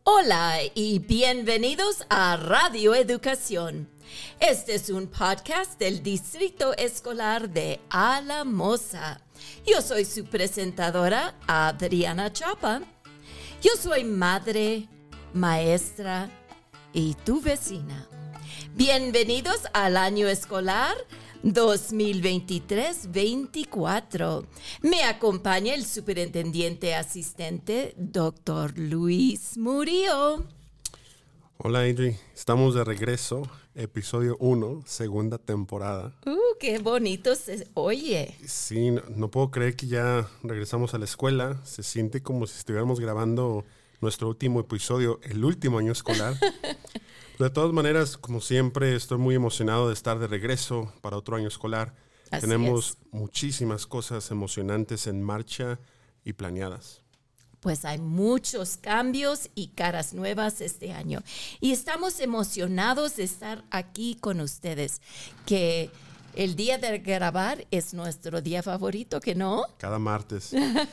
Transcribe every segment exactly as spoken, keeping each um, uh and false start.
Hola y bienvenidos a Radio Educación. Este es un podcast del Distrito Escolar de Alamosa. Yo soy su presentadora, Adriana Chapa. Yo soy madre, maestra y tu vecina. Bienvenidos al año escolar dos mil veintitrés veinticuatro. Me acompaña el superintendente asistente, doctor Luis Murillo. Hola, Adri. Estamos de regreso, episodio uno, segunda temporada. ¡Uh, qué bonito se oye! Sí, no, no puedo creer que ya regresamos a la escuela. Se siente como si estuviéramos grabando nuestro último episodio, el último año escolar. De todas maneras, como siempre, estoy muy emocionado de estar de regreso para otro año escolar. Así Tenemos es. muchísimas cosas emocionantes en marcha y planeadas. Pues hay muchos cambios y caras nuevas este año. Y estamos emocionados de estar aquí con ustedes, que el día de grabar es nuestro día favorito, ¿que no? Cada martes.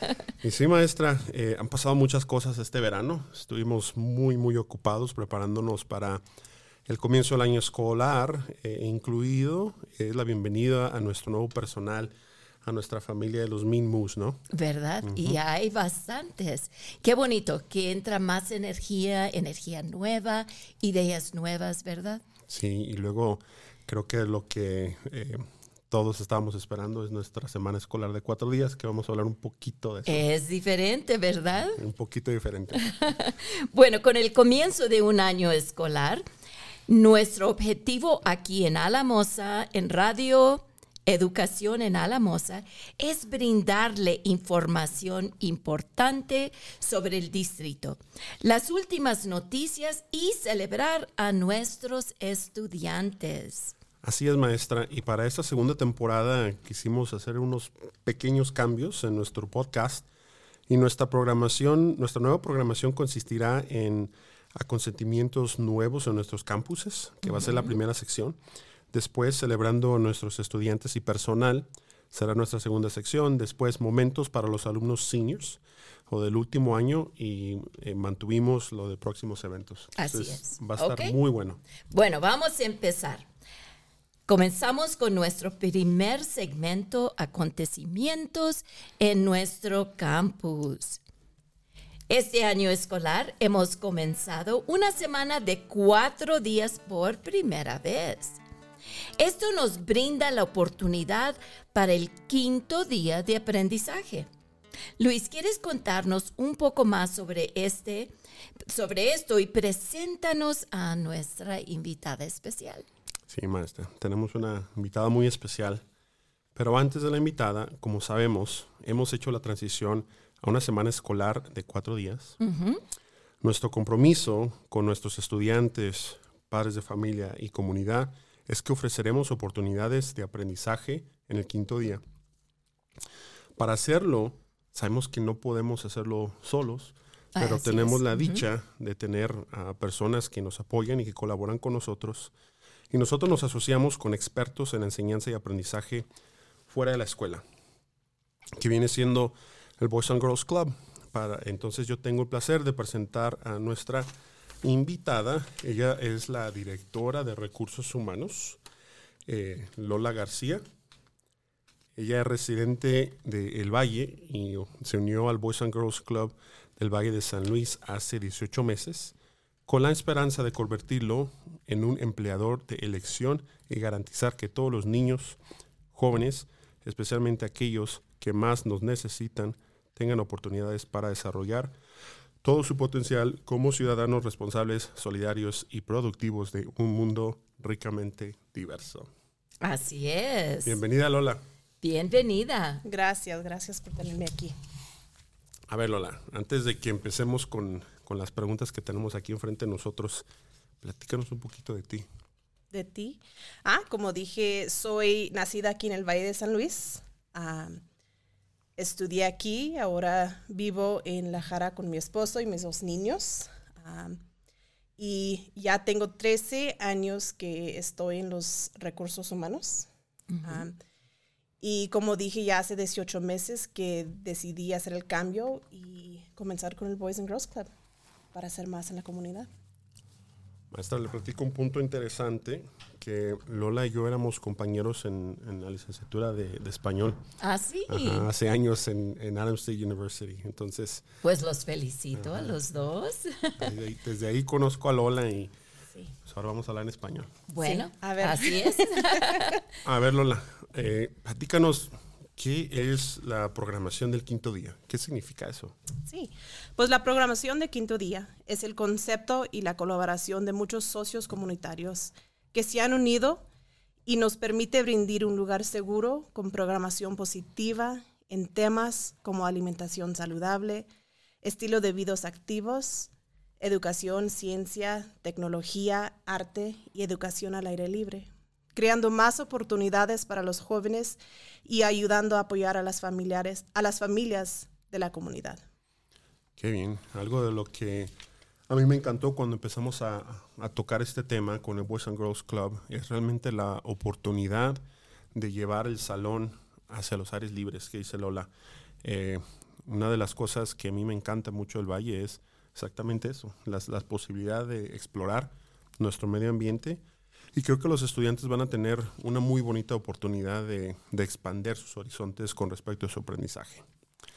Y sí, maestra, eh, han pasado muchas cosas este verano. Estuvimos muy, muy ocupados preparándonos para el comienzo del año escolar, eh, incluido eh, la bienvenida a nuestro nuevo personal, a nuestra familia de los Mean Moose, ¿no? ¿Verdad? Uh-huh. Y hay bastantes. Qué bonito, que entra más energía, energía nueva, ideas nuevas, ¿verdad? Sí, y luego creo que lo que eh, todos estábamos esperando es nuestra semana escolar de cuatro días, que vamos a hablar un poquito de eso. Es diferente, ¿verdad? Un poquito diferente. Bueno, con el comienzo de un año escolar, nuestro objetivo aquí en Alamosa, en Radio Educación en Alamosa, es brindarle información importante sobre el distrito, las últimas noticias y celebrar a nuestros estudiantes. Así es, maestra. Y para esta segunda temporada quisimos hacer unos pequeños cambios en nuestro podcast. Y nuestra programación, nuestra nueva programación consistirá en aconsentimientos nuevos en nuestros campuses, que uh-huh. va a ser la primera sección. Después, celebrando a nuestros estudiantes y personal, será nuestra segunda sección. Después, momentos para los alumnos seniors o del último año y eh, mantuvimos lo de próximos eventos. Así Entonces, es. Va a estar okay. muy bueno. Bueno, vamos a empezar. Comenzamos con nuestro primer segmento, acontecimientos en nuestro campus. Este año escolar hemos comenzado una semana de cuatro días por primera vez. Esto nos brinda la oportunidad para el quinto día de aprendizaje. Luis, ¿quieres contarnos un poco más sobre, este, sobre esto y preséntanos a nuestra invitada especial? Sí, maestra. Tenemos una invitada muy especial. Pero antes de la invitada, como sabemos, hemos hecho la transición a una semana escolar de cuatro días. Uh-huh. Nuestro compromiso con nuestros estudiantes, padres de familia y comunidad es que ofreceremos oportunidades de aprendizaje en el quinto día. Para hacerlo, sabemos que no podemos hacerlo solos, pero Así tenemos es. la Uh-huh. dicha de tener a personas que nos apoyan y que colaboran con nosotros. Y nosotros nos asociamos con expertos en enseñanza y aprendizaje fuera de la escuela, que viene siendo el Boys and Girls Club. Para, entonces yo tengo el placer de presentar a nuestra invitada. Ella es la directora de Recursos Humanos, eh, Lola García. Ella es residente de El Valle y se unió al Boys and Girls Club del Valle de San Luis hace dieciocho meses, con la esperanza de convertirlo en un empleador de elección y garantizar que todos los niños, jóvenes, especialmente aquellos que más nos necesitan, tengan oportunidades para desarrollar todo su potencial como ciudadanos responsables, solidarios y productivos de un mundo ricamente diverso. Así es. Bienvenida, Lola. Bienvenida. Gracias, gracias por tenerme aquí. A ver, Lola, antes de que empecemos con, con las preguntas que tenemos aquí enfrente de nosotros, platícanos un poquito de ti. ¿De ti? Ah, como dije, soy nacida aquí en el Valle de San Luis. Um, Estudié aquí, ahora vivo en La Jara con mi esposo y mis dos niños. Um, y ya tengo trece años que estoy en los recursos humanos. Uh-huh. Um, y como dije, ya hace dieciocho meses que decidí hacer el cambio y comenzar con el Boys and Girls Club. para hacer más en la comunidad. Maestra, le platico un punto interesante, que Lola y yo éramos compañeros en, en la licenciatura de, de español. Ah, sí. Ajá, hace años en, en Adams State University. Entonces, pues los felicito, ajá, a los dos. Desde ahí, desde ahí conozco a Lola y sí, pues ahora vamos a hablar en español. Bueno, sí, a ver. Así es. A ver, Lola, eh, platícanos, ¿qué es la programación del quinto día? ¿Qué significa eso? Sí, pues la programación de quinto día es el concepto y la colaboración de muchos socios comunitarios que se han unido y nos permite brindar un lugar seguro con programación positiva en temas como alimentación saludable, estilo de vidas activos, educación, ciencia, tecnología, arte y educación al aire libre, creando más oportunidades para los jóvenes y ayudando a apoyar a las familiares, a las familias de la comunidad. Qué bien, algo de lo que a mí me encantó cuando empezamos a, a tocar este tema con el Boys and Girls Club es realmente la oportunidad de llevar el salón hacia los aires libres, que dice Lola. Eh, una de las cosas que a mí me encanta mucho del Valle es exactamente eso, las, las posibilidades de explorar nuestro medio ambiente. Y creo que los estudiantes van a tener una muy bonita oportunidad de, de expandir sus horizontes con respecto a su aprendizaje.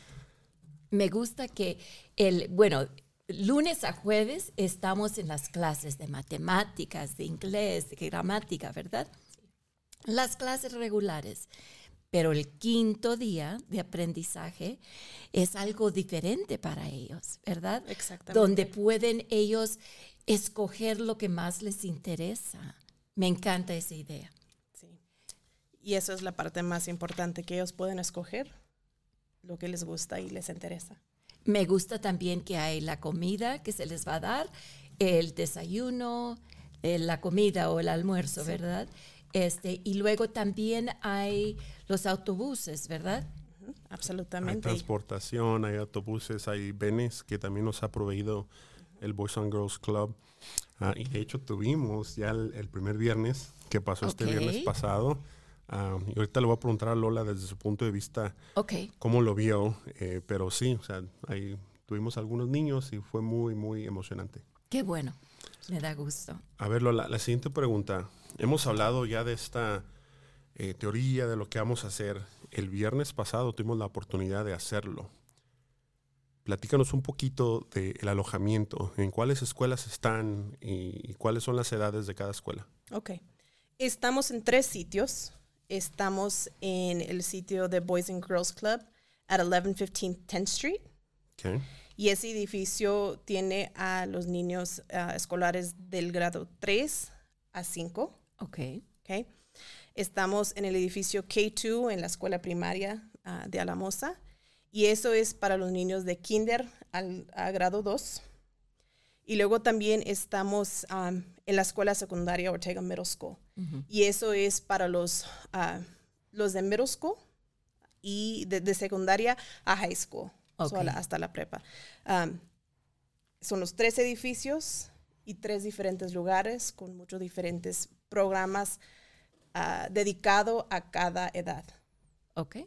Me gusta que, el, bueno, lunes a jueves estamos en las clases de matemáticas, de inglés, de gramática, ¿verdad? Las clases regulares. Pero el quinto día de aprendizaje es algo diferente para ellos, ¿verdad? Exactamente. Donde pueden ellos escoger lo que más les interesa. Me encanta esa idea. Sí. Y eso es la parte más importante, que ellos pueden escoger lo que les gusta y les interesa. Me gusta también que hay la comida que se les va a dar, el desayuno, eh, la comida o el almuerzo, sí, ¿verdad? Este, y luego también hay los autobuses, ¿verdad? Uh-huh. Absolutamente. Hay transportación, hay autobuses, hay venes que también nos ha proveído el Boys and Girls Club. Uh, y de hecho tuvimos ya el, el primer viernes que pasó okay. este viernes pasado. Uh, y ahorita le voy a preguntar a Lola desde su punto de vista okay. cómo lo vio. Eh, pero sí, o sea, ahí tuvimos algunos niños y fue muy, muy emocionante. Qué bueno, me da gusto. A ver, Lola, la siguiente pregunta. Hemos hablado ya de esta eh, teoría de lo que vamos a hacer. El viernes pasado tuvimos la oportunidad de hacerlo. Platícanos un poquito del alojamiento, en cuáles escuelas están y, y cuáles son las edades de cada escuela. Ok. Estamos en tres sitios. Estamos en el sitio de Boys and Girls Club at eleven fifteen tenth Street. Okay. Y ese edificio tiene a los niños uh, escolares del grado tres a cinco. Ok. Okay. Estamos en el edificio K dos en la escuela primaria uh, de Alamosa. Y eso es para los niños de kinder al a grado dos. Y luego también estamos um, en la escuela secundaria Ortega Middle School. Uh-huh. Y eso es para los, uh, los de middle school y de, de secundaria a high school, okay. so a la, hasta la prepa. Um, son los tres edificios y tres diferentes lugares con muchos diferentes programas uh, dedicados a cada edad. Ok.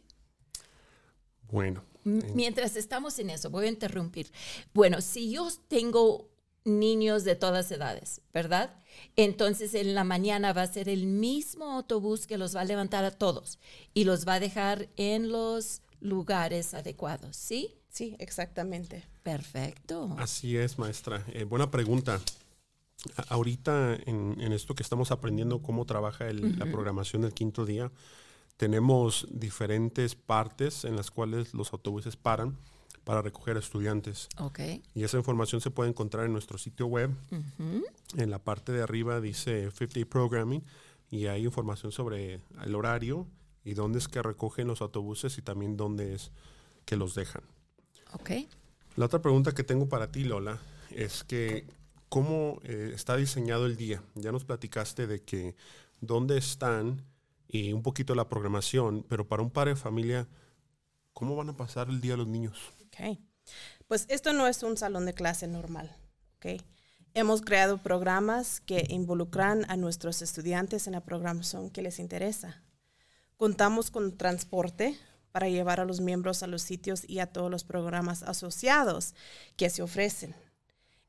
Bueno. Mientras estamos en eso, voy a interrumpir. Bueno, si yo tengo niños de todas edades, ¿verdad? Entonces en la mañana va a ser el mismo autobús que los va a levantar a todos y los va a dejar en los lugares adecuados, ¿sí? Sí, exactamente. Perfecto. Así es, maestra. Eh, buena pregunta. A- ahorita en, en esto que estamos aprendiendo cómo trabaja el, uh-huh. la programación del quinto día, tenemos diferentes partes en las cuales los autobuses paran para recoger estudiantes. Okay. Y esa información se puede encontrar en nuestro sitio web. Uh-huh. En la parte de arriba dice Fifth Day Programming y hay información sobre el horario y dónde es que recogen los autobuses y también dónde es que los dejan. Okay. La otra pregunta que tengo para ti, Lola, es que ¿cómo eh, está diseñado el día? Ya nos platicaste de que dónde están y un poquito la programación, pero para un padre de familia, ¿cómo van a pasar el día los niños? Okay. Pues esto no es un salón de clase normal. Okay. Hemos creado programas que involucran a nuestros estudiantes en la programación que les interesa. Contamos con transporte para llevar a los miembros a los sitios y a todos los programas asociados que se ofrecen.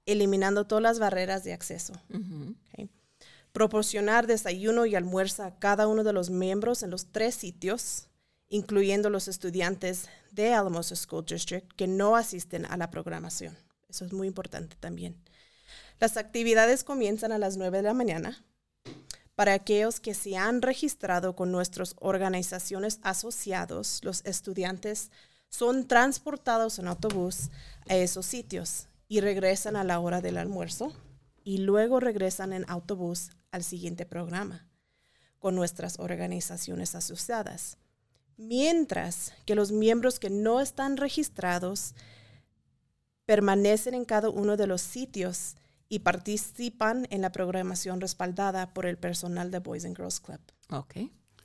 eliminando todas las barreras de acceso. Ujú. Okay. Proporcionar desayuno y almuerzo a cada uno de los miembros en los tres sitios, incluyendo los estudiantes de Alamosa School District que no asisten a la programación. Eso es muy importante también. Las actividades comienzan a las nueve de la mañana. Para aquellos que se han registrado con nuestras organizaciones asociados, los estudiantes son transportados en autobús a esos sitios y regresan a la hora del almuerzo y luego regresan en autobús al siguiente programa con nuestras organizaciones asociadas. Mientras que los miembros que no están registrados permanecen en cada uno de los sitios y participan en la programación respaldada por el personal de Boys and Girls Club. Ok.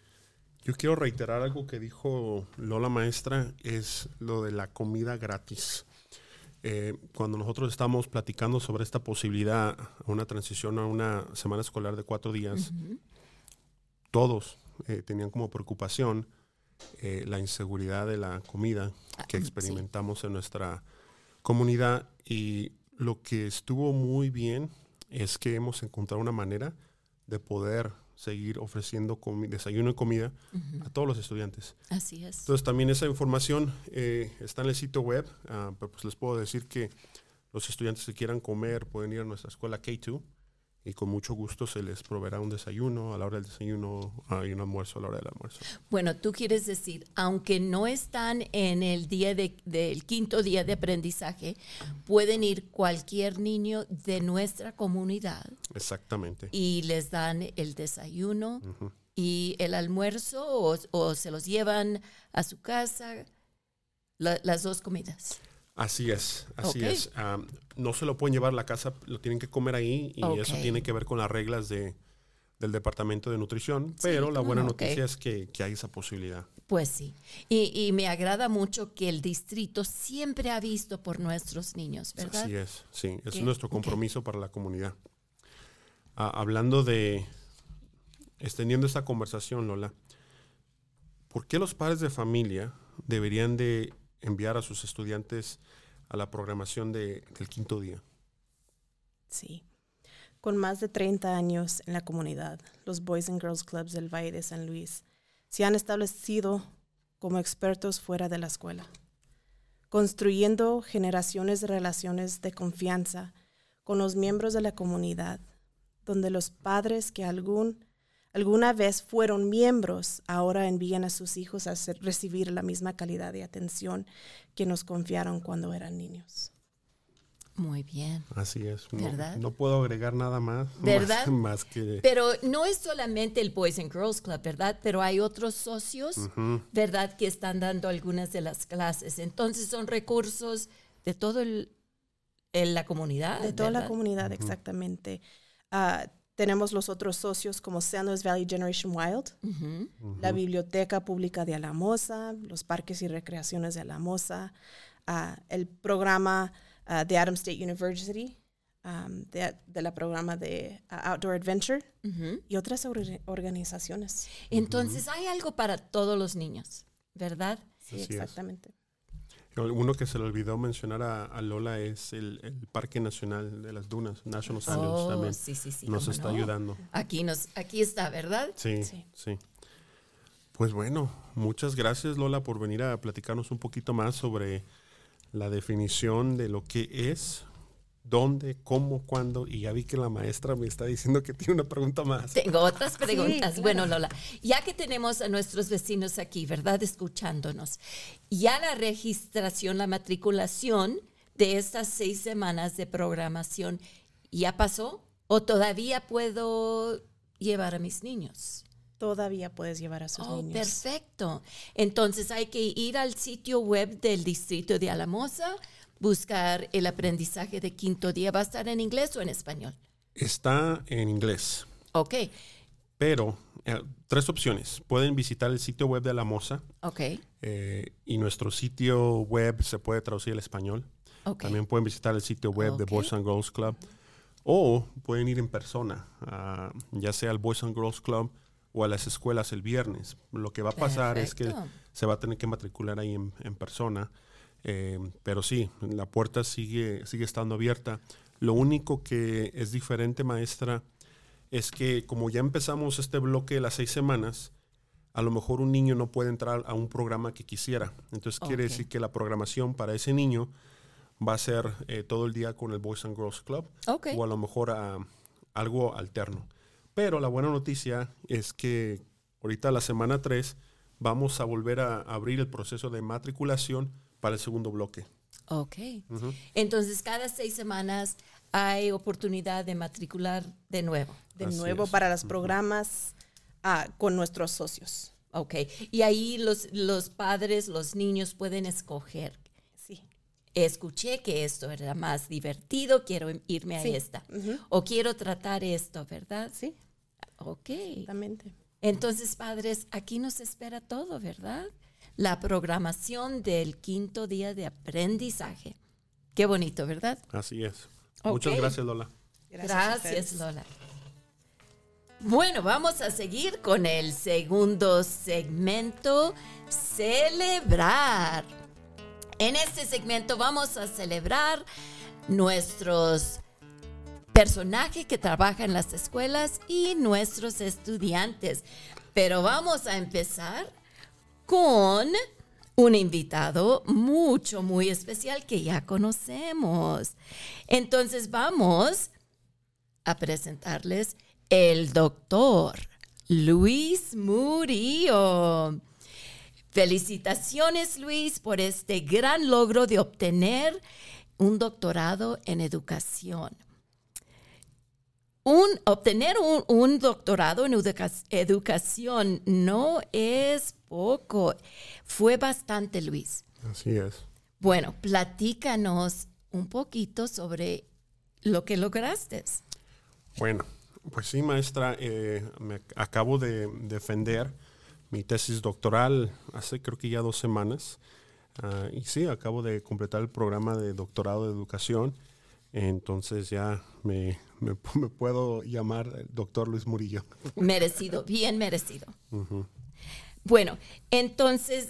Yo quiero reiterar algo que dijo Lola Maestra, es lo de la comida gratis. Eh, cuando nosotros estamos platicando sobre esta posibilidad, una transición a una semana escolar de cuatro días, Ujú. todos eh, tenían como preocupación eh, la inseguridad de la comida que Ah, experimentamos en nuestra comunidad, y lo que estuvo muy bien es que hemos encontrado una manera de poder seguir ofreciendo comi- desayuno y comida Ujú. a todos los estudiantes. Así es. Entonces también esa información eh, está en el sitio web, uh, pero pues les puedo decir que los estudiantes que quieran comer pueden ir a nuestra escuela K dos y con mucho gusto se les proveerá un desayuno a la hora del desayuno uh, y un almuerzo a la hora del almuerzo. Bueno, tú quieres decir, aunque no están en el día de- del quinto día de aprendizaje, pueden ir cualquier niño de nuestra comunidad Exactamente. y les dan el desayuno Ujú. y el almuerzo o, o se los llevan a su casa, la- las dos comidas. Así es, así Ok. es. Um, no se lo pueden llevar a la casa, lo tienen que comer ahí y Ok. eso tiene que ver con las reglas de, del Departamento de Nutrición, pero la buena ah, ok. noticia es que, que hay esa posibilidad. Pues sí, y, y me agrada mucho que el distrito siempre ha visto por nuestros niños, ¿verdad? Así es, sí, es Ok, nuestro ok. compromiso para la comunidad. Ah, hablando de, extendiendo esta conversación, Lola, ¿por qué los padres de familia deberían de enviar a sus estudiantes a la programación de, del quinto día? Sí. Con más de treinta años en la comunidad, los Boys and Girls Clubs del Valle de San Luis se han establecido como expertos fuera de la escuela, construyendo generaciones de relaciones de confianza con los miembros de la comunidad, donde los padres que algún, alguna vez fueron miembros ahora envían a sus hijos a ser- recibir la misma calidad de atención que nos confiaron cuando eran niños. Muy bien. Así es. No, ¿Verdad? no puedo agregar nada más. ¿Verdad? Más, más que... Pero no es solamente el Boys and Girls Club, ¿verdad? Pero hay otros socios, Ujú. ¿verdad? Que están dando algunas de las clases. Entonces son recursos de todo el, el- la comunidad. De toda la ¿verdad? comunidad, exactamente. Ah, tenemos los otros socios como Sanders Valley Generation Wild, Ujú. la Biblioteca Pública de Alamosa, los parques y recreaciones de Alamosa, ah, el programa ah, de Adams State University, um, de, de la programa de ah, Outdoor Adventure Ujú. y otras or- organizaciones. Entonces hay algo para todos los niños, ¿verdad? Sí, Así es. exactamente. Uno que se le olvidó mencionar a, a Lola es el, el Parque Nacional de las Dunas, National Standards, Oh, también. sí, sí, sí. Nos cómo está no. ayudando. Aquí, nos, aquí está, ¿verdad? Sí, Sí. sí, Pues bueno, muchas gracias, Lola, por venir a platicarnos un poquito más sobre la definición de lo que es, dónde, cómo, cuándo. Y ya vi que la maestra me está diciendo que tiene una pregunta más. Tengo otras preguntas. claro. Bueno, Lola, ya que tenemos a nuestros vecinos aquí, ¿verdad? Escuchándonos, ya la registración, la matriculación de estas seis semanas de programación, ¿ya pasó? ¿O todavía puedo llevar a mis niños? Todavía puedes llevar a sus Oh, niños. perfecto. Entonces hay que ir al sitio web del distrito de Alamosa, buscar el aprendizaje de quinto día. ¿Va a estar en inglés o en español? Está en inglés, Ok, pero eh, tres opciones. Pueden visitar el sitio web de Alamosa ok, eh, y nuestro sitio web se puede traducir al español. ok. También pueden visitar el sitio web de Ok. Boys and Girls Club o pueden ir en persona, ah, ya sea al Boys and Girls Club o a las escuelas el viernes. Lo que va a pasar es que Perfecto. se va a tener que matricular ahí en, en persona, eh, pero sí, la puerta sigue, sigue estando abierta. Lo único que es diferente, maestra, es que como ya empezamos este bloque de las seis semanas, a lo mejor un niño no puede entrar a un programa que quisiera. Entonces okay. quiere decir que la programación para ese niño va a ser eh, todo el día con el Boys and Girls Club okay. o a lo mejor uh, algo alterno. Pero la buena noticia es que ahorita la semana tres vamos a volver a abrir el proceso de matriculación para el segundo bloque. Ok. Uh-huh. Entonces, cada seis semanas hay oportunidad de matricular de nuevo. De Así nuevo es. para los programas uh, con nuestros socios. Ok. Y ahí los, los padres, los niños pueden escoger. Sí. Escuché que esto era más divertido, quiero irme sí. a esta. Uh-huh. O quiero tratar esto, ¿verdad? Sí. Ok. Exactamente. Entonces, padres, aquí nos espera todo, ¿verdad? La programación del quinto día de aprendizaje. Qué bonito, ¿verdad? Así es. Okay. Muchas gracias, Lola. Gracias, gracias Lola. Bueno, vamos a seguir con el segundo segmento, celebrar. En este segmento vamos a celebrar nuestros personajes que trabajan en las escuelas y nuestros estudiantes. Pero vamos a empezar con un invitado mucho, muy especial que ya conocemos. Entonces vamos a presentarles el doctor Luis Murillo. Felicitaciones, Luis, por este gran logro de obtener un doctorado en educación. Un, obtener un, un doctorado en educa- educación no es poco. Fue bastante, Luis. Así es. Bueno, platícanos un poquito sobre lo que lograste. Bueno, pues sí, maestra, eh, me acabo de defender mi tesis doctoral hace creo que ya dos semanas. Uh, y sí, acabo de completar el programa de doctorado de educación. Entonces ya me, me, me puedo llamar el doctor Luis Murillo. Merecido, bien merecido. Uh-huh. Bueno, entonces,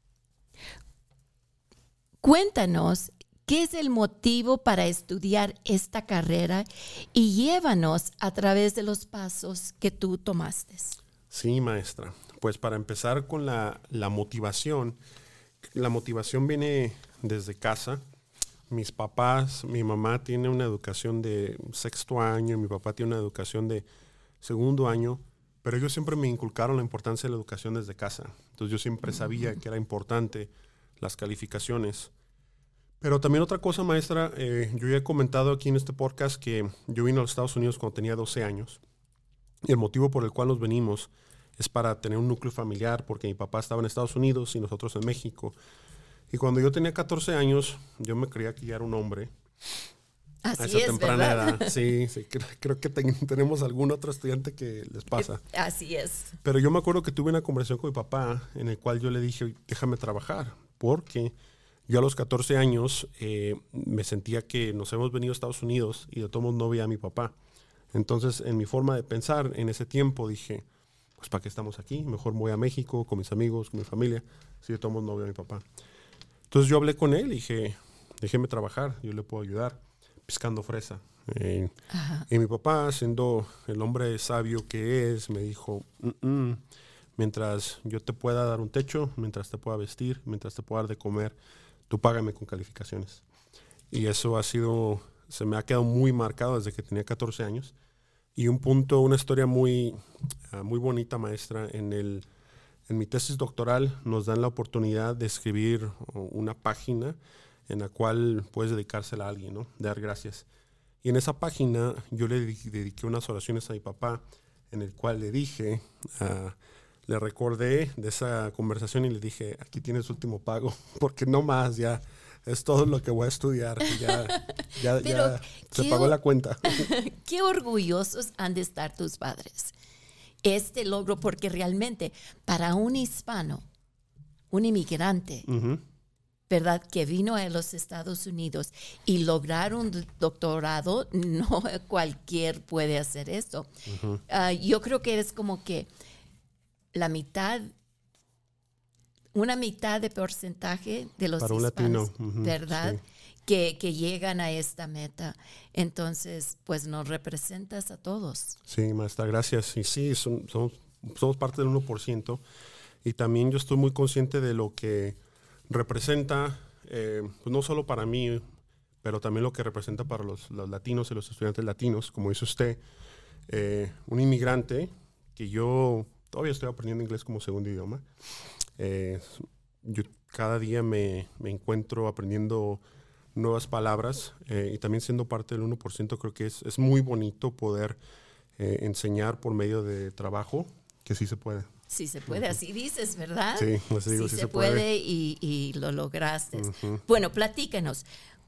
cuéntanos qué es el motivo para estudiar esta carrera y llévanos a través de los pasos que tú tomaste. Sí, maestra. Pues para empezar con la, la motivación, la motivación viene desde casa. Mis papás, mi mamá tiene una educación de sexto año, mi papá tiene una educación de segundo año, pero ellos siempre me inculcaron la importancia de la educación desde casa. Entonces yo siempre sabía que era importante las calificaciones. Pero también otra cosa, maestra, eh, yo ya he comentado aquí en este podcast que yo vine a los Estados Unidos cuando tenía doce años. Y el motivo por el cual nos venimos es para tener un núcleo familiar, porque mi papá estaba en Estados Unidos y nosotros en México. Y cuando yo tenía catorce años, yo me creía que ya era un hombre. Así a esa es, temprana ¿verdad? edad. Sí, sí, creo, creo que ten, tenemos algún otro estudiante que les pasa. Así es. Pero yo me acuerdo que tuve una conversación con mi papá en el cual yo le dije, déjame trabajar, porque yo a los catorce años eh, me sentía que nos hemos venido a Estados Unidos y de todos modos no veía a mi papá. Entonces, en mi forma de pensar, en ese tiempo dije, pues ¿para qué estamos aquí? Mejor me voy a México con mis amigos, con mi familia, si de todos modos no veo a mi papá. Entonces yo hablé con él y dije, déjeme trabajar, yo le puedo ayudar, piscando fresa. Eh, y mi papá, siendo el hombre sabio que es, me dijo, Mm-mm, mientras yo te pueda dar un techo, mientras te pueda vestir, mientras te pueda dar de comer, tú págame con calificaciones. Y eso ha sido, se me ha quedado muy marcado desde que tenía catorce años. Y un punto, una historia muy, uh, muy bonita, maestra, en el... En mi tesis doctoral nos dan la oportunidad de escribir una página en la cual puedes dedicársela a alguien, ¿no? Dar gracias. Y en esa página yo le dediqué unas oraciones a mi papá, en el cual le dije, uh, le recordé de esa conversación y le dije, aquí tienes su último pago, porque no más, ya es todo lo que voy a estudiar. Ya, ya, ya se pagó la cuenta. Qué orgullosos han de estar tus padres. Este logro, porque realmente para un hispano, un inmigrante, uh-huh. ¿verdad? Que vino a los Estados Unidos y lograr un doctorado, no cualquier puede hacer esto. Uh-huh. Uh, yo creo que es como que la mitad, una mitad de porcentaje de los para hispanos, un latino, uh-huh, ¿verdad? Sí. que, que llegan a esta meta. Entonces, pues nos representas a todos. Sí, maestra, gracias. Y sí, son, somos, somos parte del uno por ciento. Y también yo estoy muy consciente de lo que representa, eh, pues no solo para mí, pero también lo que representa para los, los latinos y los estudiantes latinos, como dice usted, eh, un inmigrante que yo todavía estoy aprendiendo inglés como segundo idioma. Eh, yo cada día me, me encuentro aprendiendo nuevas palabras eh, y también siendo parte del uno por ciento creo que es, es muy bonito poder eh, enseñar por medio de trabajo, que sí se puede. Sí se puede, uh-huh. Así dices, ¿verdad? Sí, así digo, sí, sí se, se puede, puede y, y lo lograste. Uh-huh. Bueno, platícanos,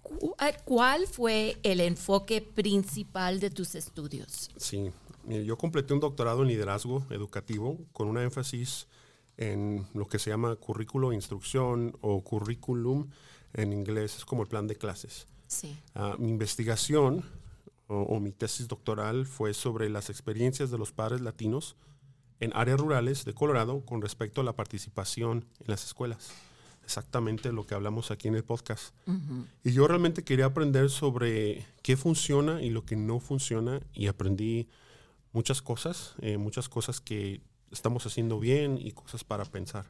¿cuál fue el enfoque principal de tus estudios? Sí, yo completé un doctorado en liderazgo educativo con una énfasis en lo que se llama currículo, instrucción o curriculum en inglés, es como el plan de clases. Sí. Uh, mi investigación o, o mi tesis doctoral fue sobre las experiencias de los padres latinos en áreas rurales de Colorado con respecto a la participación en las escuelas. Exactamente lo que hablamos aquí en el podcast. Uh-huh. Y yo realmente quería aprender sobre qué funciona y lo que no funciona y aprendí muchas cosas, eh, muchas cosas que estamos haciendo bien y cosas para pensar.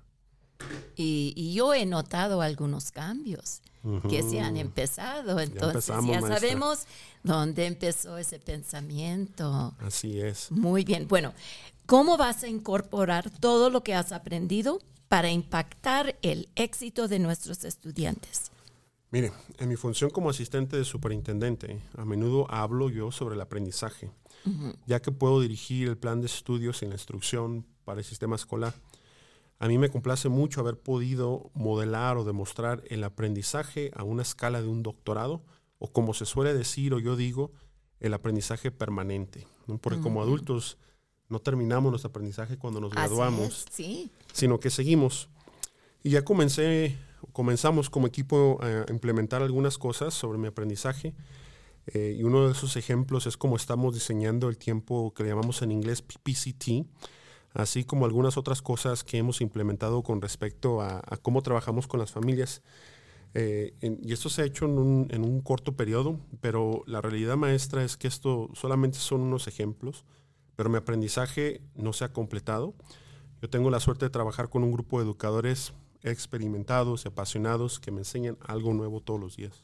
Y, y yo he notado algunos cambios uh-huh. que se han empezado. Entonces ya, ya sabemos dónde empezó ese pensamiento. Así es. Muy bien. Bueno, ¿cómo vas a incorporar todo lo que has aprendido para impactar el éxito de nuestros estudiantes? Mire, en mi función como asistente de superintendente, a menudo hablo yo sobre el aprendizaje, uh-huh. ya que puedo dirigir el plan de estudios y la instrucción para el sistema escolar. A mí me complace mucho haber podido modelar o demostrar el aprendizaje a una escala de un doctorado, o como se suele decir o yo digo, el aprendizaje permanente, ¿no? Porque uh-huh. como adultos no terminamos nuestro aprendizaje cuando nos graduamos, Así es, sí. sino que seguimos. Y ya comencé, comenzamos como equipo a implementar algunas cosas sobre mi aprendizaje. Eh, y uno de esos ejemplos es cómo estamos diseñando el tiempo que le llamamos en inglés P P C T, así como algunas otras cosas que hemos implementado con respecto a, a cómo trabajamos con las familias. Eh, en, y esto se ha hecho en un, en un corto periodo, pero la realidad, maestra, es que esto solamente son unos ejemplos, pero mi aprendizaje no se ha completado. Yo tengo la suerte de trabajar con un grupo de educadores experimentados y apasionados que me enseñan algo nuevo todos los días.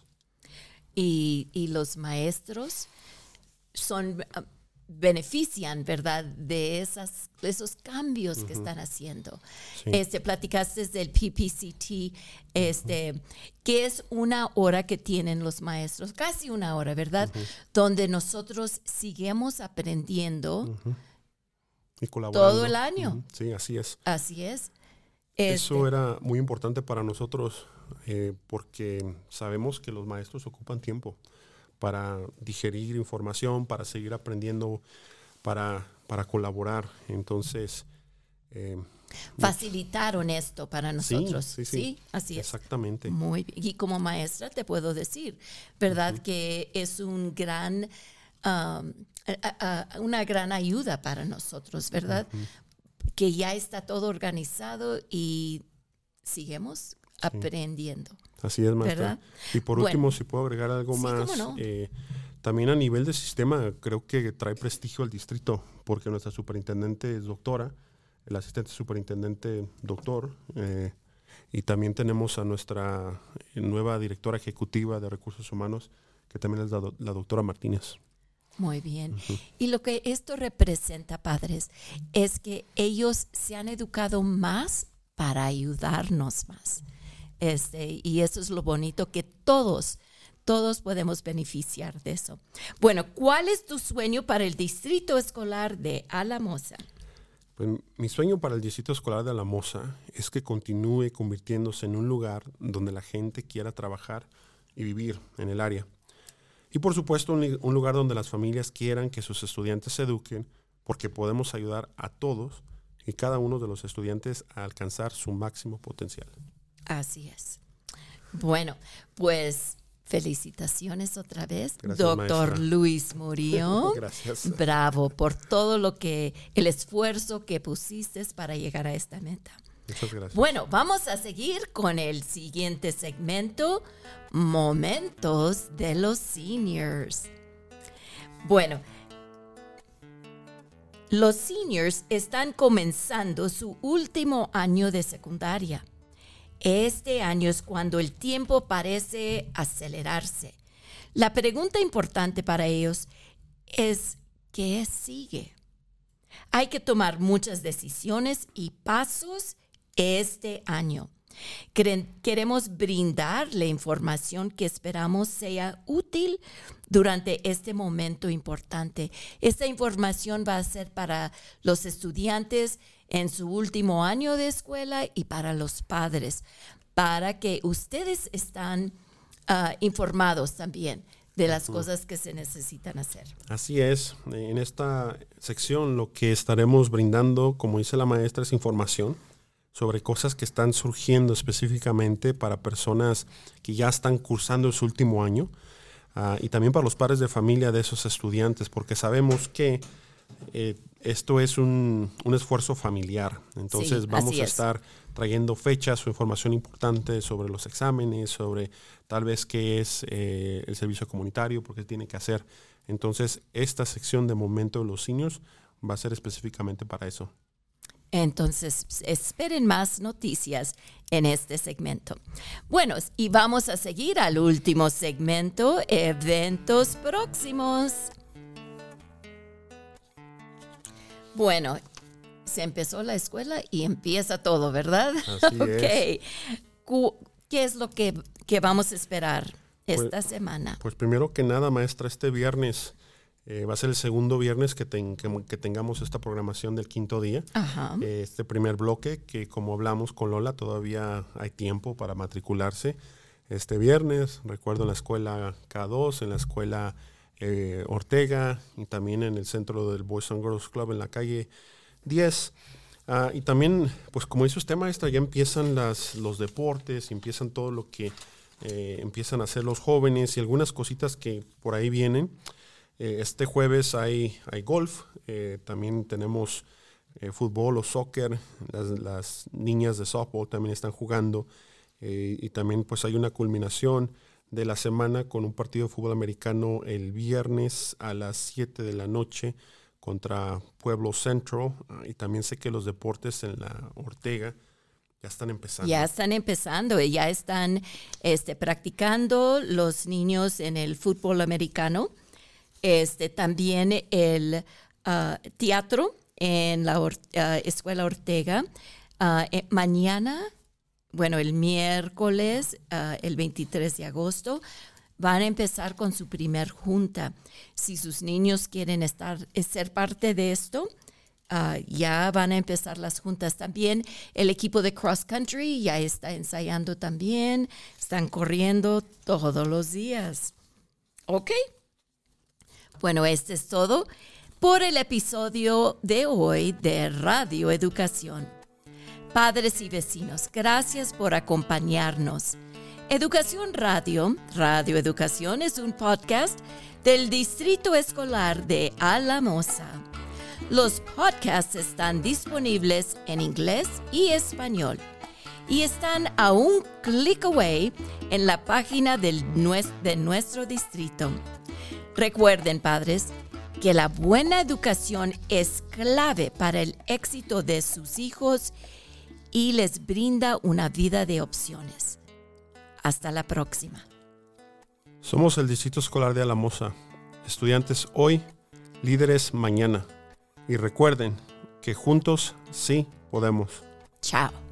Y, y los maestros son... Uh, benefician, ¿verdad?, de esas, esos cambios uh-huh. que están haciendo. Sí. Este, platicaste del P P C T, este, uh-huh. que es una hora que tienen los maestros, casi una hora, ¿verdad?, uh-huh. donde nosotros seguimos aprendiendo uh-huh. y colaborando todo el año. Uh-huh. Sí, así es. Así es. Eso este, era muy importante para nosotros eh, porque sabemos que los maestros ocupan tiempo para digerir información, para seguir aprendiendo, para, para colaborar. Entonces... Eh, facilitaron esto para nosotros. Sí, sí, sí. ¿Sí? Así es. Exactamente. Muy bien. Y como maestra te puedo decir, ¿verdad? Uh-huh. Que es un gran, um, a, a, una gran ayuda para nosotros, ¿verdad? Uh-huh. Que ya está todo organizado y seguimos sí. aprendiendo. Así es, maestra. ¿Verdad? Y por bueno, último, si puedo agregar algo sí, más, ¿cómo no? eh, también a nivel de sistema creo que trae prestigio al distrito, porque nuestra superintendente es doctora, el asistente superintendente doctor, eh, y también tenemos a nuestra nueva directora ejecutiva de recursos humanos, que también es la, do- la doctora Martínez. Muy bien. Uh-huh. Y lo que esto representa, padres, es que ellos se han educado más para ayudarnos más. Este, y eso es lo bonito, que todos, todos podemos beneficiar de eso. Bueno, ¿cuál es tu sueño para el Distrito Escolar de Alamosa? Pues, mi sueño para el Distrito Escolar de Alamosa es que continúe convirtiéndose en un lugar donde la gente quiera trabajar y vivir en el área. Y por supuesto, un, un lugar donde las familias quieran que sus estudiantes se eduquen, porque podemos ayudar a todos y cada uno de los estudiantes a alcanzar su máximo potencial. Así es. Bueno, pues felicitaciones otra vez, Gracias, doctor maestra. Luis Murillo. Gracias. Bravo por todo lo que, el esfuerzo que pusiste para llegar a esta meta. Muchas gracias. Bueno, vamos a seguir con el siguiente segmento, Momentos de los Seniors. Bueno, los seniors están comenzando su último año de secundaria. Este año es cuando el tiempo parece acelerarse. La pregunta importante para ellos es, ¿qué sigue? Hay que tomar muchas decisiones y pasos este año. Queremos brindar la información que esperamos sea útil durante este momento importante. Esta información va a ser para los estudiantes en su último año de escuela y para los padres, para que ustedes estén uh, informados también de las cosas que se necesitan hacer. Así es. En esta sección lo que estaremos brindando, como dice la maestra, es información sobre cosas que están surgiendo específicamente para personas que ya están cursando su último año uh, y también para los padres de familia de esos estudiantes, porque sabemos que eh, esto es un, un esfuerzo familiar. Entonces sí, vamos a es. estar trayendo fechas o información importante sobre los exámenes, sobre tal vez qué es eh, el servicio comunitario, por qué tiene que hacer. Entonces esta sección de Momento de los Seniors va a ser específicamente para eso. Entonces, esperen más noticias en este segmento. Bueno, y vamos a seguir al último segmento, eventos próximos. Bueno, se empezó la escuela y empieza todo, ¿verdad? Así okay. es. ¿Qué es lo que, que vamos a esperar esta pues, semana? Pues primero que nada, maestra, este viernes Eh, va a ser el segundo viernes que, ten, que, que tengamos esta programación del quinto día. Ajá. Eh, este primer bloque que, como hablamos con Lola, todavía hay tiempo para matricularse. Este viernes, recuerdo, en la escuela K dos, en la escuela eh, Ortega y también en el centro del Boys and Girls Club en la calle diez. Uh, y también, pues como dice usted, maestra, ya empiezan las, los deportes, empiezan todo lo que eh, empiezan a hacer los jóvenes y algunas cositas que por ahí vienen. Eh, este jueves hay, hay golf, eh, también tenemos eh, fútbol o soccer, las, las niñas de softball también están jugando eh, y también pues hay una culminación de la semana con un partido de fútbol americano el viernes a las siete de la noche contra Pueblo Central uh, y también sé que los deportes en la Ortega ya están empezando. Ya están empezando y ya están este, practicando los niños en el fútbol americano. Este, también el uh, teatro en la or, uh, Escuela Ortega. Uh, eh, mañana, bueno, el miércoles, uh, el veintitrés de agosto, van a empezar con su primer junta. Si sus niños quieren estar, ser parte de esto, uh, ya van a empezar las juntas. También el equipo de cross country ya está ensayando también. Están corriendo todos los días. ¿Ok? Bueno, este es todo por el episodio de hoy de Radio Educación. Padres y vecinos, gracias por acompañarnos. Educación Radio, Radio Educación es un podcast del Distrito Escolar de Alamosa. Los podcasts están disponibles en inglés y español y están a un clic away en la página del, de nuestro distrito. Recuerden, padres, que la buena educación es clave para el éxito de sus hijos y les brinda una vida de opciones. Hasta la próxima. Somos el Distrito Escolar de Alamosa. Estudiantes hoy, líderes mañana. Y recuerden que juntos sí podemos. Chao.